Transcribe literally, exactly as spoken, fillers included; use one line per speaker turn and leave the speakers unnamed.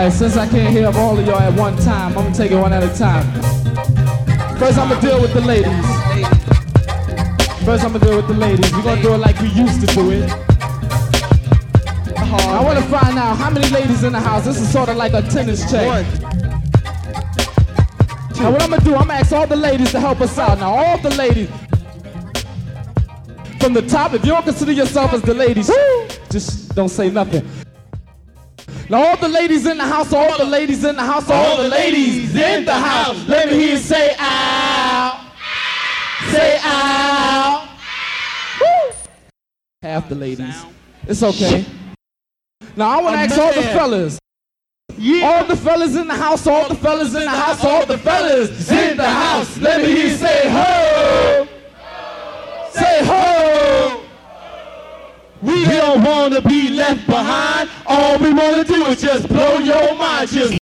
Alright, since I can't hear all of y'all at one time, I'm gonna take it one at a time. First, I'm gonna deal with the ladies. First, I'm gonna deal with the ladies. We're gonna do it like we used to do it. I wanna find out how many ladies in the house. This is sort of like a tennis check.
One.
Now, what I'm gonna do, I'm gonna ask all the ladies to help us out. Now, all the ladies. From the top, if you don't consider yourself as the ladies, just don't say nothing. Now all the ladies in the house, all the ladies in the house, all the ladies in the house. Let me hear you say ow. Say ow. Woo. Half the ladies. It's okay. Now I want to ask all the fellas. Yeah. All the fellas in the house, all the fellas in the house, all the fellas in the house. Let me hear you say ho. Say ho. We don't wanna be left behind. All we wanna do is just blow your mind. Just